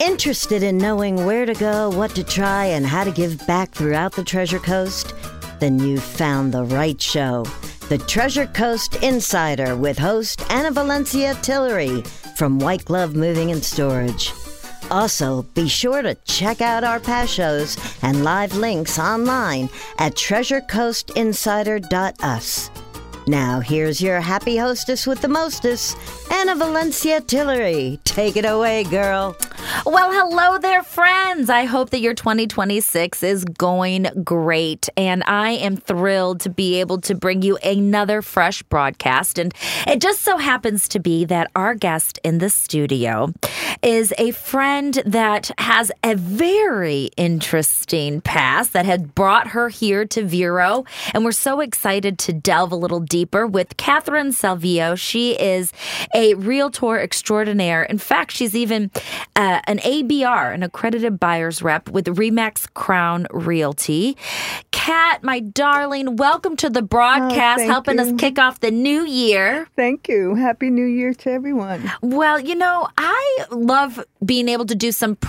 Interested in knowing where to go, what to try, and how to give back throughout the Treasure Coast? Then you've found the right show. The Treasure Coast Insider with host Anna Valencia Tillery from White Glove Moving and Storage. Also, be sure to check out our past shows and live links online at treasurecoastinsider.us. Now, here's your happy hostess with the mostest, Anna Valencia Tillery. Take it away, girl. Well, hello there, friends. I hope that your 2026 is going great. And I am thrilled to be able to bring you another fresh broadcast. And it just so happens to be that our guest in the studio is a friend that has a very interesting past that had brought her here to Vero. And we're so excited to delve a little deeper with Catherine Salvio. She is a realtor extraordinaire. In fact, she's even an ABR, an accredited buyer's rep with Remax Crown Realty. Kat, my darling, welcome to the broadcast, helping us kick off the new year. Thank you. Happy New Year to everyone. Well, you know, I love being able to do some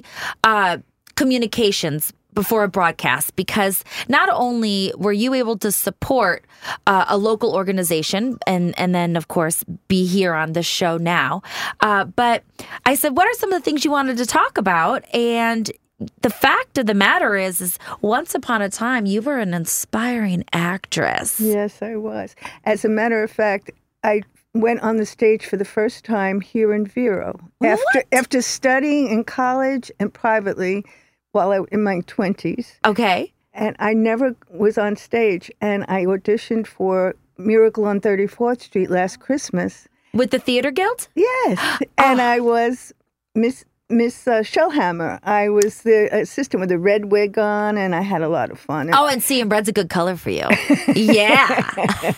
communications before a broadcast, because not only were you able to support a local organization and then, of course, be here on the show now, but I said, what are some of the things you wanted to talk about? And the fact of the matter is once upon a time, you were an inspiring actress. Yes, I was. As a matter of fact, I went on the stage for the first time here in Vero. After studying in college and privately, while in my 20s. Okay. And I never was on stage. And I auditioned for Miracle on 34th Street last Christmas. With the Theater Guild? Yes. And I was Miss Shellhammer. I was the assistant with the red wig on, and I had a lot of fun. Oh, and seeing red's a good color for you. Yeah.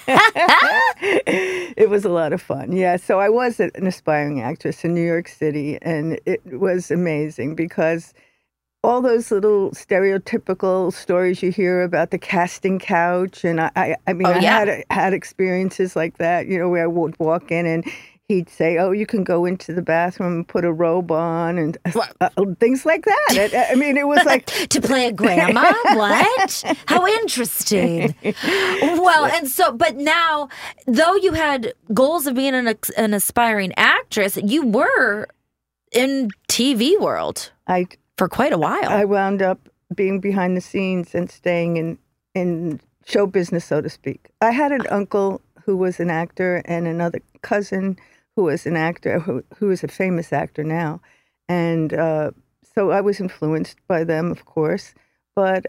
It was a lot of fun. Yeah. So I was an aspiring actress in New York City, and it was amazing because all those little stereotypical stories you hear about the casting couch, and I had experiences like that, you know, where I would walk in and he'd say, "Oh, you can go into the bathroom and put a robe on," and things like that. I mean, it was like to play a grandma. What? How interesting. Well, and so, but now, though you had goals of being an aspiring actress, you were in TV world. For quite a while. I wound up being behind the scenes and staying in show business, so to speak. I had an uncle who was an actor and another cousin who was an actor, who is a famous actor now. And so I was influenced by them, of course. But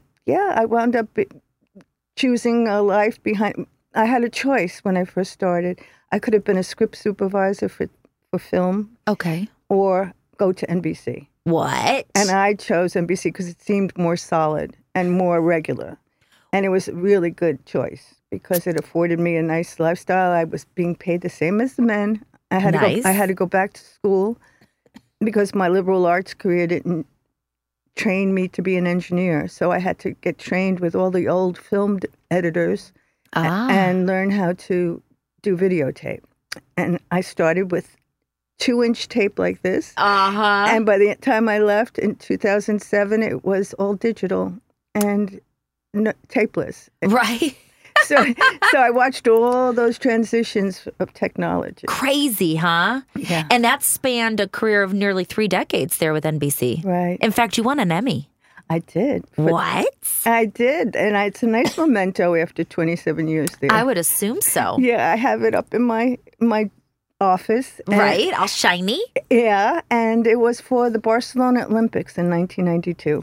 I wound up choosing a life behind. I had a choice when I first started. I could have been a script supervisor for film. Okay. Or go to NBC. What? And I chose NBC because it seemed more solid and more regular. And it was a really good choice because it afforded me a nice lifestyle. I was being paid the same as the men. I had to go back to school because my liberal arts career didn't train me to be an engineer. So I had to get trained with all the old film editors and learn how to do videotape. And I started with 2-inch tape like this. And by the time I left in 2007, it was all digital and tapeless. Right. So I watched all those transitions of technology. Crazy, huh? Yeah. And that spanned a career of nearly 3 decades there with NBC. Right. In fact, you won an Emmy. I did. What? I did. And it's a nice memento after 27 years there. I would assume so. Yeah, I have it up in my office. Right, all shiny. Yeah, and it was for the Barcelona Olympics in 1992.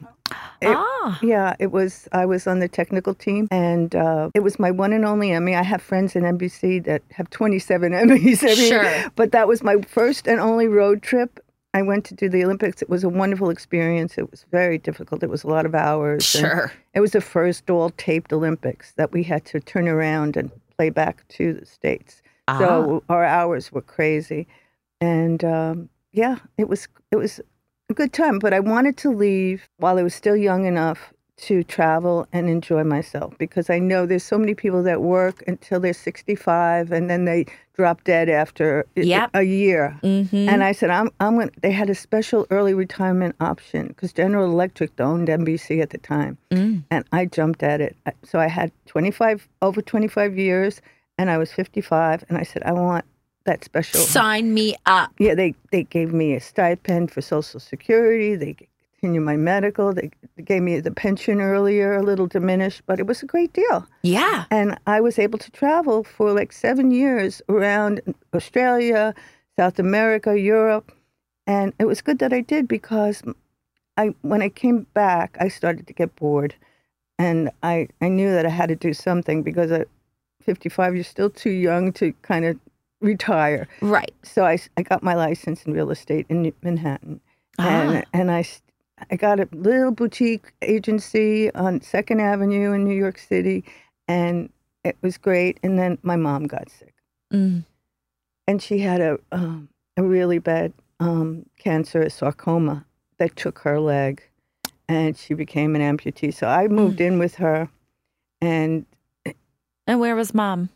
It was. I was on the technical team, and it was my one and only Emmy. I have friends in NBC that have 27 Emmys. Sure. But that was my first and only road trip. I went to do the Olympics. It was a wonderful experience. It was very difficult. It was a lot of hours. Sure. It was the first all-taped Olympics that we had to turn around and play back to the States. So our hours were crazy. And it was a good time. But I wanted to leave while I was still young enough to travel and enjoy myself, because I know there's so many people that work until they're 65 and then they drop dead after a year. Mm-hmm. And I said, they had a special early retirement option because General Electric owned NBC at the time. And I jumped at it. So I had over 25 years and I was 55. And I said, I want that special. Sign me up. Yeah, they gave me a stipend for Social Security. They continue my medical. They gave me the pension earlier, a little diminished, but it was a great deal. Yeah. And I was able to travel for like 7 years around Australia, South America, Europe. And it was good that I did, because when I came back, I started to get bored. And I knew that I had to do something, because at 55, you're still too young to kind of retire. Right. So I got my license in real estate in Manhattan. And I got a little boutique agency on 2nd Avenue in New York City, and it was great. And then my mom got sick. And she had a really bad cancer, a sarcoma, that took her leg, and she became an amputee. So I moved in with her. And where was Mom?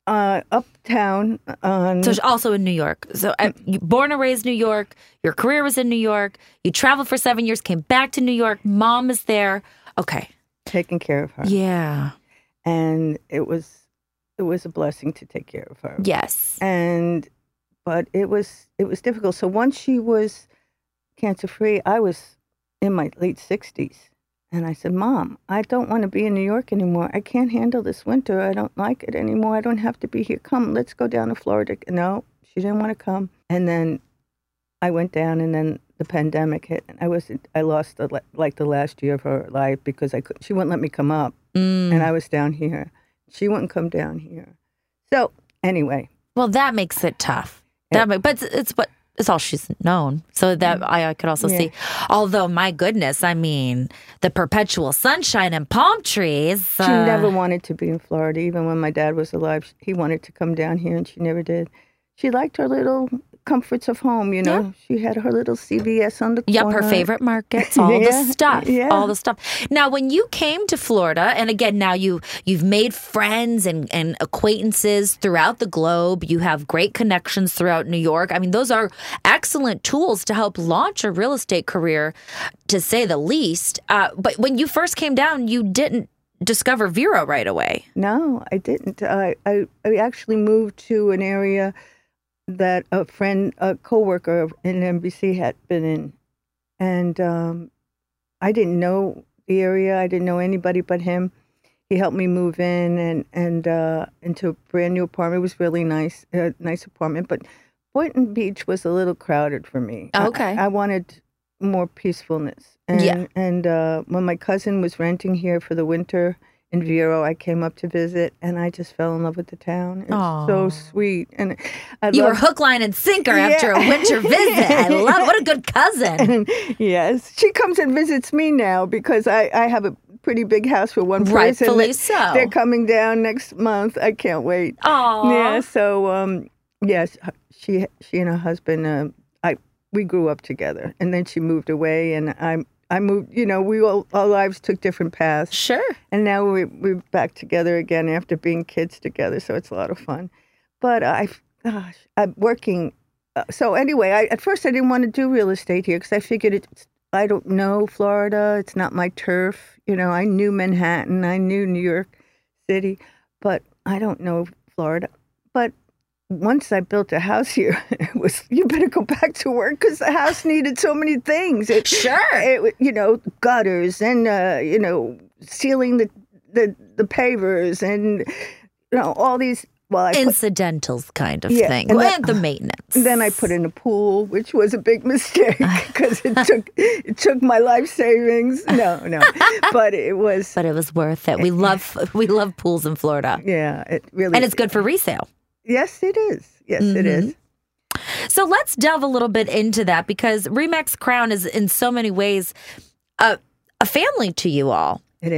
Uptown. So also in New York. So you born and raised New York. Your career was in New York. You traveled for 7 years, came back to New York. Mom is there. Okay. Taking care of her. Yeah. And it was a blessing to take care of her. Yes. But it was difficult. So once she was cancer-free, I was in my late 60s. And I said, Mom, I don't want to be in New York anymore. I can't handle this winter. I don't like it anymore. I don't have to be here. Come, let's go down to Florida. No, she didn't want to come. And then I went down, and then the pandemic hit. And I lost the last year of her life, because she wouldn't let me come up. And I was down here. She wouldn't come down here. So anyway. Well, that makes it tough. But it's all she's known. So that I could also see. Although, my goodness, I mean, the perpetual sunshine and palm trees. She never wanted to be in Florida. Even when my dad was alive, he wanted to come down here, and she never did. She liked her little comforts of home, you know. Yeah. She had her little CVS on the corner. Yep, her favorite markets, all the stuff. Yeah. All the stuff. Now, when you came to Florida, and again, now you've made friends and acquaintances throughout the globe. You have great connections throughout New York. I mean, those are excellent tools to help launch a real estate career, to say the least. But when you first came down, you didn't discover Vero right away. No, I didn't. I actually moved to an area that a coworker in NBC had been in. And I didn't know the area. I didn't know anybody but him. He helped me move in and into a brand new apartment. It was really nice apartment. But Boynton Beach was a little crowded for me. Okay. I wanted more peacefulness. And when my cousin was renting here for the winter in Vero, I came up to visit, and I just fell in love with the town. It's so sweet. And you were hook, line, and sinker after a winter visit. I love, what a good cousin. Yes. She comes and visits me now, because I have a pretty big house for one person. Rightfully so. They're coming down next month. I can't wait. Aww. Yeah, so, yes, she and her husband, we grew up together, and then she moved away, and I moved, you know, our lives took different paths. Sure. And now we're back together again after being kids together, so it's a lot of fun. But I'm working. So anyway, at first I didn't want to do real estate here, because I figured I don't know Florida. It's not my turf. You know, I knew Manhattan. I knew New York City, but I don't know Florida. But once I built a house here, it was, you better go back to work, because the house needed so many things. You know, gutters and, sealing the pavers and, you know, all these. Well, incidentals kind of thing. And the maintenance. Then I put in a pool, which was a big mistake, because it took my life savings. No. But it was. But it was worth it. We love pools in Florida. Yeah, it really. And it's good for resale. Yes, it is. Yes, it is. So let's delve a little bit into that, because Remax Crown is in so many ways a family to you all. It is.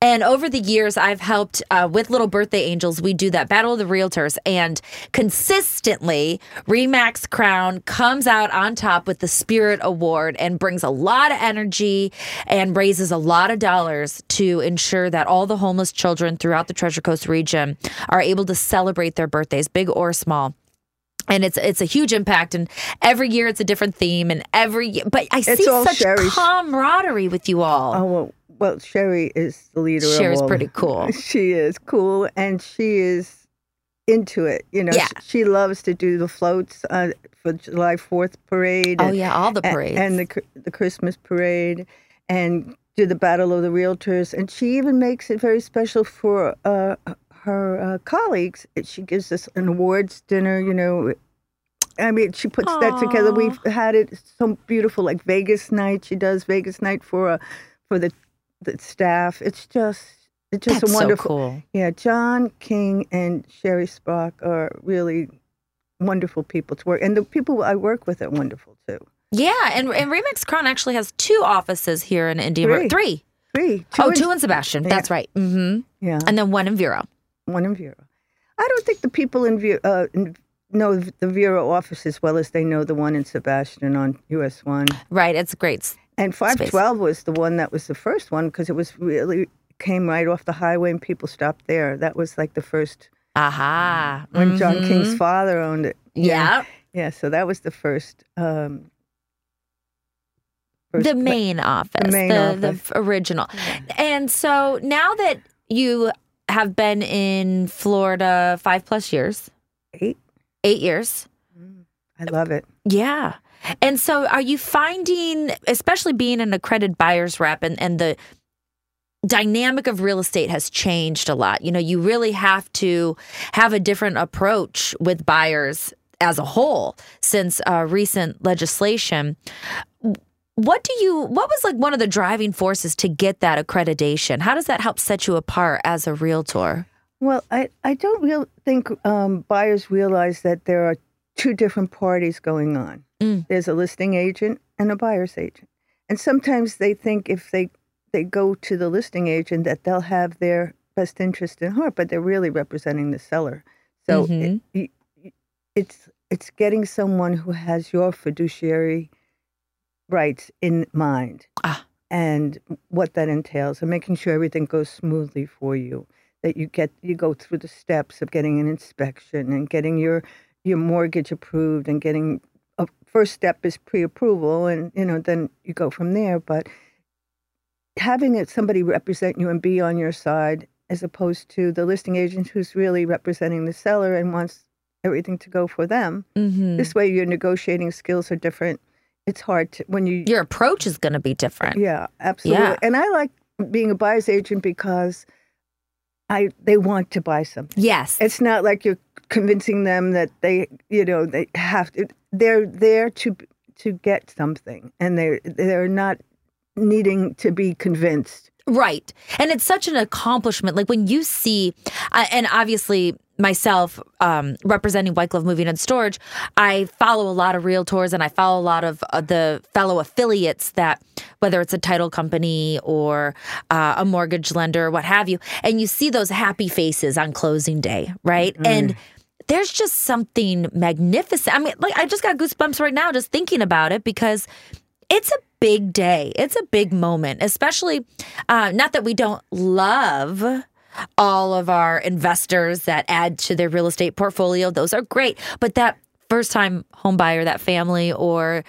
And over the years, I've helped with Little Birthday Angels. We do that Battle of the Realtors. And consistently, RE/MAX Crown comes out on top with the Spirit Award and brings a lot of energy and raises a lot of dollars to ensure that all the homeless children throughout the Treasure Coast region are able to celebrate their birthdays, big or small. And it's a huge impact, and every year it's a different theme, and but I see such Sherry's camaraderie with you all. Oh, well, Sherry is the leader Sherry's of all. pretty cool. She is cool, and she is into it. You know, Yeah. she loves to do the floats for July 4th parade. Oh, yeah, all the parades. And the Christmas parade, and do the Battle of the Realtors. And she even makes it very special for her colleagues. She gives us an awards dinner, you know. I mean, she puts that together. We've had it so beautiful, like Vegas night. She does Vegas night for the staff. It's just That's a wonderful. so cool. Yeah, John King and Sherry Sprock are really wonderful people to work, and the people I work with are wonderful too. Yeah, and RE/MAX Crown actually has 2 offices here in Indian. Three. Two in Sebastian. That's right. Mm-hmm. Yeah, And then 1 in Vero. one in Vero. I don't think the people in Vero know the Vero office as well as they know the one in Sebastian on US 1. Right, it's great. And 512 was the one that was the first one because it was really came right off the highway and people stopped there. That was like the first Aha. when John King's father owned it. Yeah. Yeah, so that was the first. The main office. The original. And so now that you have been in Florida 5+ years. 8 years. I love it. Yeah. And so are you finding, especially being an accredited buyer's rep and the dynamic of real estate has changed a lot. You know, you really have to have a different approach with buyers as a whole since recent legislation. What was like one of the driving forces to get that accreditation? How does that help set you apart as a realtor? Well, I don't think buyers realize that there are 2 different parties going on. There's a listing agent and a buyer's agent. And sometimes they think if they go to the listing agent that they'll have their best interest in heart, but they're really representing the seller. So it's getting someone who has your fiduciary rights in mind and what that entails, and making sure everything goes smoothly for you. That you go through the steps of getting an inspection and getting your mortgage approved, and getting a first step is pre-approval, and then you go from there. But having somebody represent you and be on your side, as opposed to the listing agent who's really representing the seller and wants everything to go for them. This way, your negotiating skills are different. It's hard to your approach is going to be different. Yeah, absolutely. Yeah. And I like being a buyer's agent because they want to buy something. Yes. It's not like you're convincing them that they have to. They're there to get something, and they're not needing to be convinced. Right. And it's such an accomplishment. Like when you see, and obviously myself representing White Glove Moving and Storage, I follow a lot of realtors and I follow a lot of the fellow affiliates that, whether it's a title company or a mortgage lender, what have you, and you see those happy faces on closing day, right? And there's just something magnificent. I mean, like I just got goosebumps right now just thinking about it, because it's a big day. It's a big moment, especially not that we don't love all of our investors that add to their real estate portfolio. Those are great. But that first-time home buyer, that family, or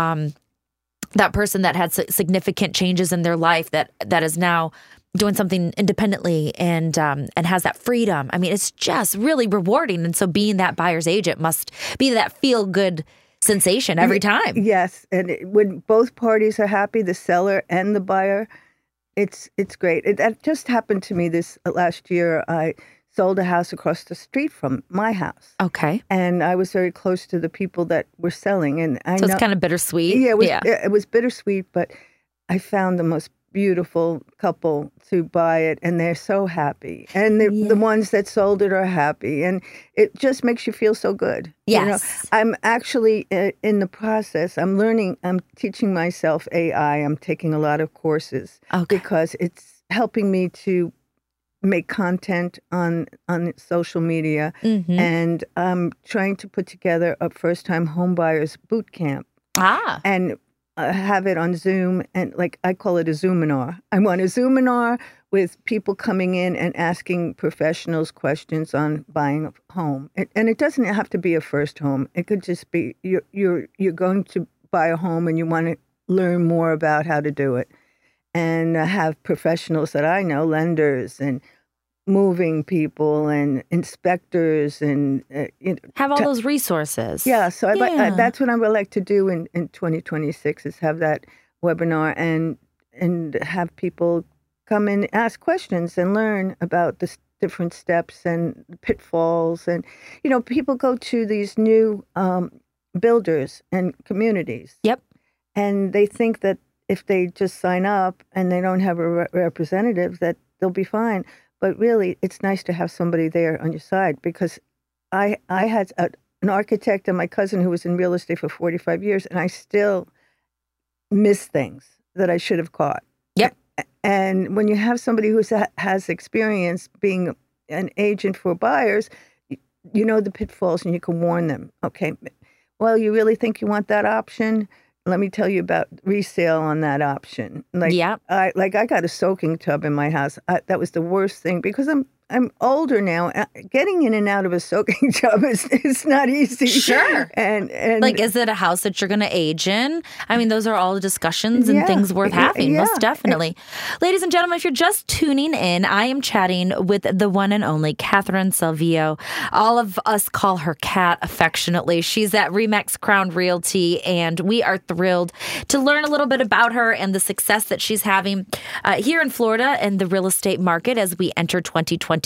that person that had significant changes in their life that is now doing something independently and has that freedom. I mean, it's just really rewarding. And so being that buyer's agent must be that feel-good sensation every time. Yes. And when both parties are happy, the seller and the buyer, it's great. That just happened to me this last year. I sold a house across the street from my house. Okay. And I was very close to the people that were selling. And so it's kind of bittersweet. Yeah, it was bittersweet, but I found the most beautiful couple to buy it, and they're so happy. And the ones that sold it are happy, and it just makes you feel so good. Yes. I'm actually in the process. I'm teaching myself AI. I'm taking a lot of courses because it's helping me to make content on social media, and trying to put together a first-time homebuyers boot camp. And have it on Zoom, and like I call it a Zoominar. I want a Zoominar with people coming in and asking professionals questions on buying a home. And it doesn't have to be a first home. It could just be you're going to buy a home and you want to learn more about how to do it. And have professionals that I know, lenders and moving people and inspectors, and have all those resources. Yeah, so that's what I would like to do in 2026 is have that webinar and have people come and ask questions and learn about the different steps and pitfalls. And, people go to these new builders and communities. Yep. And they think that if they just sign up and they don't have a representative, that they'll be fine. But really, it's nice to have somebody there on your side, because I had an architect and my cousin who was in real estate for 45 years, and I still miss things that I should have caught. Yep. And when you have somebody who has experience being an agent for buyers, you know the pitfalls and you can warn them. Okay, well, you really think you want that option? Let me tell you about resale on that option. I got a soaking tub in my house. That was the worst thing, because I'm older now. Getting in and out of a soaking tub is not easy. Sure. And is it a house that you're going to age in? I mean, those are all discussions and things worth having, most definitely. Ladies and gentlemen, if you're just tuning in, I am chatting with the one and only Catherine Salvio. All of us call her Cat affectionately. She's at Remax Crown Realty, and we are thrilled to learn a little bit about her and the success that she's having here in Florida and the real estate market as we enter 2026.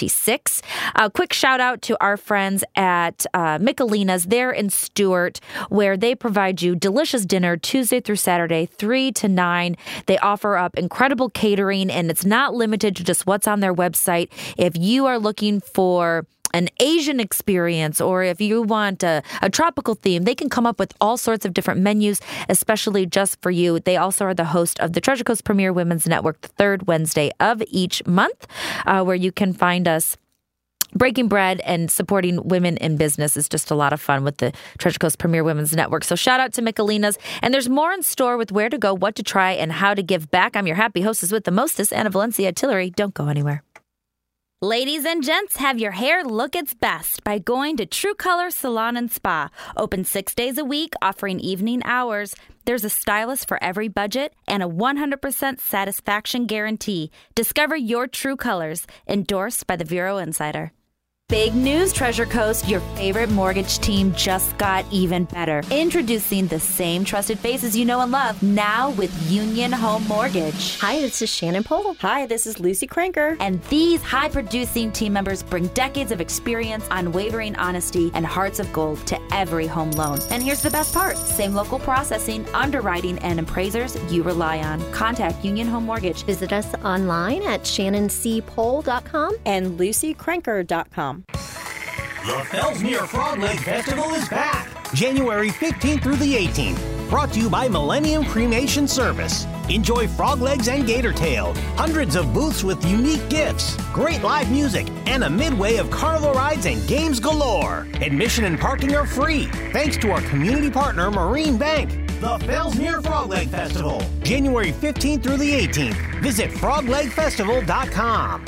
A quick shout out to our friends at Michelina's. They're in Stuart, where they provide you delicious dinner Tuesday through Saturday, 3 to 9. They offer up incredible catering, and it's not limited to just what's on their website. If you are looking for an Asian experience, or if you want a tropical theme, they can come up with all sorts of different menus, especially just for you. They also are the host of the Treasure Coast Premier Women's Network, the third Wednesday of each month, where you can find us breaking bread and supporting women in business. Is just a lot of fun with the Treasure Coast Premier Women's Network. So shout out to Michelina's. And there's more in store with where to go, what to try, and how to give back. I'm your happy hostess with the mostest, Anna Valencia Tillery. Don't go anywhere. Ladies and gents, have your hair look its best by going to True Color Salon and Spa. Open 6 days a week, offering evening hours. There's a stylist for every budget and a 100% satisfaction guarantee. Discover your true colors. Endorsed by the Vero Insider. Big news, Treasure Coast. Your favorite mortgage team just got even better. Introducing the same trusted faces you know and love, now with Union Home Mortgage. Hi, this is Shannon Pohl. Hi, this is Lucy Cranker. And these high-producing team members bring decades of experience, unwavering honesty, and hearts of gold to every home loan. And here's the best part. Same local processing, underwriting, and appraisers you rely on. Contact Union Home Mortgage. Visit us online at shannonpohl.com and lucycranker.com. The Fellsmere Frog Leg Festival is back, January 15th through the 18th. Brought to you by Millennium Cremation Service. Enjoy frog legs and gator tail, hundreds of booths with unique gifts, great live music, and a midway of carnival rides and games galore. Admission and parking are free, thanks to our community partner, Marine Bank. The Fellsmere Frog Leg Festival, January 15th through the 18th. Visit froglegfestival.com.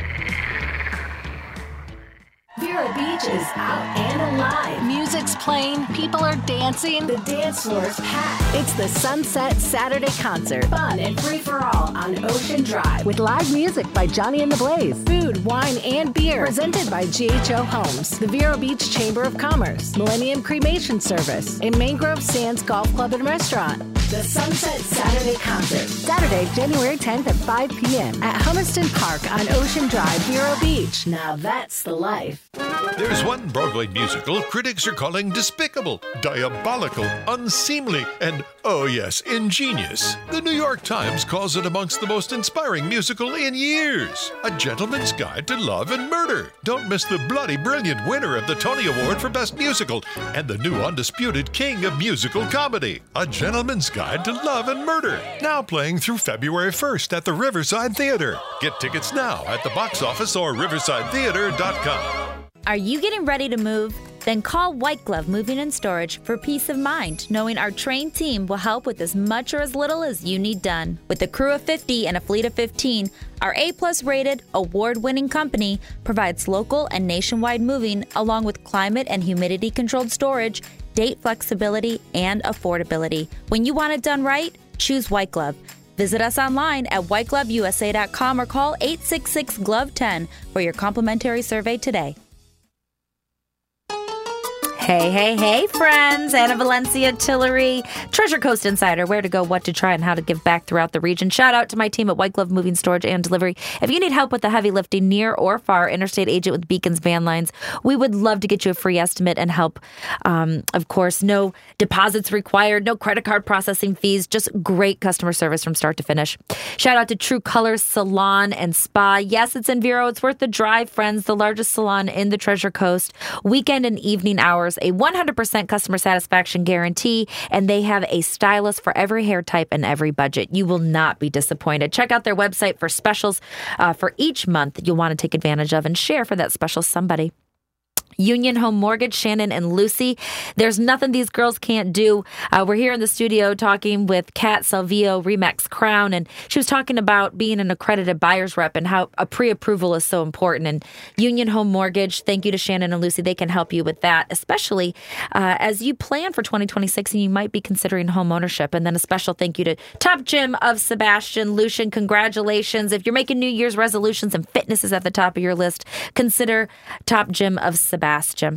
Vero Beach is out and alive. Music's playing, people are dancing, the dance floor's packed. It's the Sunset Saturday Concert. Fun and free for all on Ocean Drive. With live music by Johnny and the Blaze. Food, wine, and beer. Presented by GHO Homes, the Vero Beach Chamber of Commerce, Millennium Cremation Service, and Mangrove Sands Golf Club and Restaurant. The Sunset Saturday Concert. Saturday, January 10th at 5 p.m. at Hummerston Park on Ocean Drive, Vero Beach. Now that's the life. There's one Broadway musical critics are calling despicable, diabolical, unseemly, and, oh yes, ingenious. The New York Times calls it amongst the most inspiring musical in years. A Gentleman's Guide to Love and Murder. Don't miss the bloody brilliant winner of the Tony Award for Best Musical and the new undisputed king of musical comedy. A Gentleman's Guide to Love and Murder. Now playing through February 1st at the Riverside Theater. Get tickets now at the box office or riversidetheater.com. Are you getting ready to move? Then call White Glove Moving and Storage for peace of mind, knowing our trained team will help with as much or as little as you need done. With a crew of 50 and a fleet of 15, our A-plus rated, award-winning company provides local and nationwide moving along with climate and humidity-controlled storage, date flexibility, and affordability. When you want it done right, choose White Glove. Visit us online at whitegloveusa.com or call 866-GLOVE-10 for your complimentary survey today. Hey, friends. Anna Valencia Tillery, Treasure Coast Insider, where to go, what to try, and how to give back throughout the region. Shout out to my team at White Glove Moving, Storage, and Delivery. If you need help with the heavy lifting, near or far, interstate agent with Beacons Van Lines, we would love to get you a free estimate and help. Of course, no deposits required, no credit card processing fees, just great customer service from start to finish. Shout out to True Colors Salon and Spa. Yes, it's in Vero. It's worth the drive, friends. The largest salon in the Treasure Coast. Weekend and evening hours. A 100% customer satisfaction guarantee, and they have a stylist for every hair type and every budget. You will not be disappointed. Check out their website for specials for each month you'll want to take advantage of and share for that special somebody. Union Home Mortgage, Shannon and Lucy. There's nothing these girls can't do. We're here in the studio talking with Kat Salvio, Remax Crown, and she was talking about being an accredited buyer's rep and how a pre-approval is so important. And Union Home Mortgage, thank you to Shannon and Lucy. They can help you with that, especially as you plan for 2026 and you might be considering home ownership. And then a special thank you to Top Gym of Sebastian. Lucian, congratulations. If you're making New Year's resolutions and fitness is at the top of your list, consider Top Gym of Sebastian.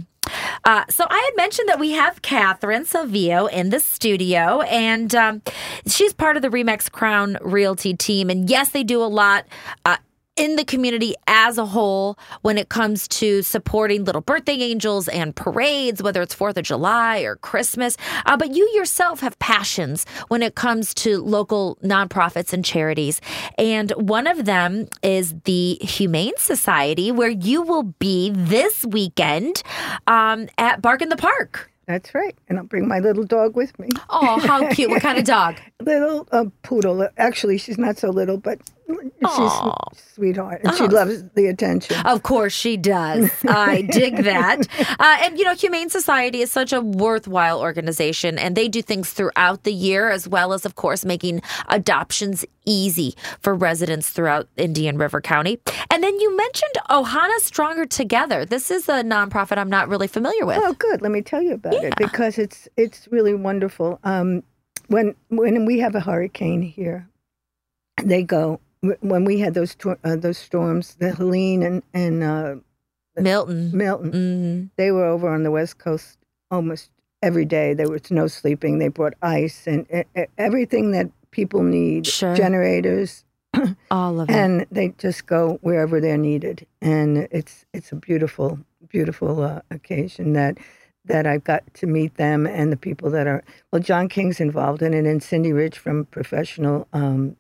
So I had mentioned that we have Catherine Salvio in the studio, and she's part of the Remax Crown Realty team. And yes, they do a lot in the community as a whole when it comes to supporting little birthday angels and parades, whether it's 4th of July or Christmas. But you yourself have passions when it comes to local nonprofits and charities. And one of them is the Humane Society, where you will be this weekend at Bark in the Park. That's right. And I'll bring my little dog with me. Oh, how cute. What kind of dog? Little poodle. Actually, she's not so little, but she's a sweetheart. And she loves the attention. Of course she does. I dig that. And, Humane Society is such a worthwhile organization, and they do things throughout the year, as well as, of course, making adoptions easy for residents throughout Indian River County. And then you mentioned Ohana Stronger Together. This is a nonprofit I'm not really familiar with. Oh, good. Let me tell you about it, because it's really wonderful. When we have a hurricane here, they go. When we had those storms, the Helene and Milton, mm-hmm. They were over on the West Coast almost every day. There was no sleeping. They brought ice and everything that people need, generators, all of it, and they just go wherever they're needed. And it's a beautiful, beautiful occasion that I've got to meet them and the people that are. Well, John King's involved in it, and Cindy Rich from Professional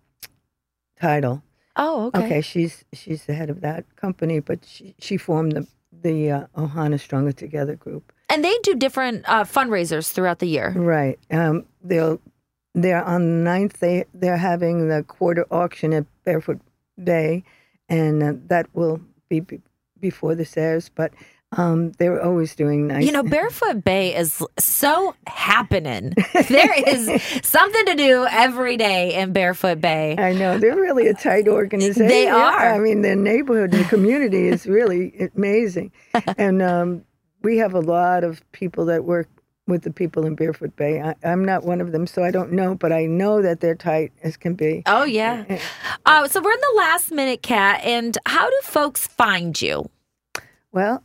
Title. Oh, okay. Okay, she's the head of that company, but she formed the Ohana Stronger Together group. And they do different fundraisers throughout the year. Right. They're on the 9th. They're having the quarter auction at Barefoot Bay, and that will be before this airs. But they're always doing nice. Barefoot Bay is so happening. There is something to do every day in Barefoot Bay. I know. They're really a tight organization. They are. I mean, their neighborhood and community is really amazing. And we have a lot of people that work with the people in Barefoot Bay. I'm not one of them, so I don't know, but I know that they're tight as can be. Oh, yeah. So we're in the last minute, Kat, and how do folks find you? Well,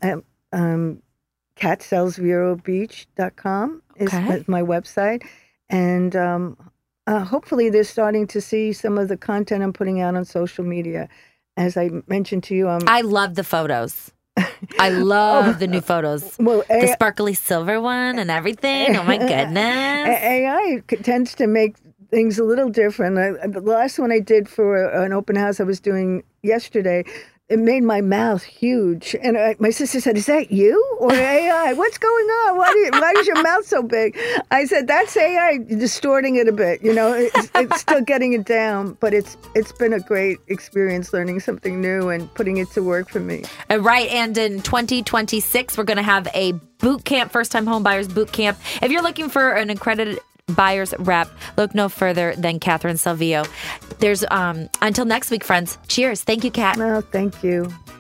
catsellsverobeach.com is my website. And hopefully they're starting to see some of the content I'm putting out on social media. As I mentioned to you, I love the photos. I love the new photos. Well, the sparkly silver one and everything. Oh, my goodness. AI tends to make things a little different. The last one I did for an open house I was doing yesterday, it made my mouth huge. And my sister said, "Is that you or AI? What's going on? Why is your mouth so big?" I said, "That's AI distorting it a bit. It's still getting it down, but it's been a great experience learning something new and putting it to work for me." Right. And in 2026, we're going to have a boot camp, first-time home buyers boot camp. If you're looking for an accredited buyer's rep, look no further than Catherine Salvillo. There's until next week, friends. Cheers. Thank you, Kat. Oh, thank you.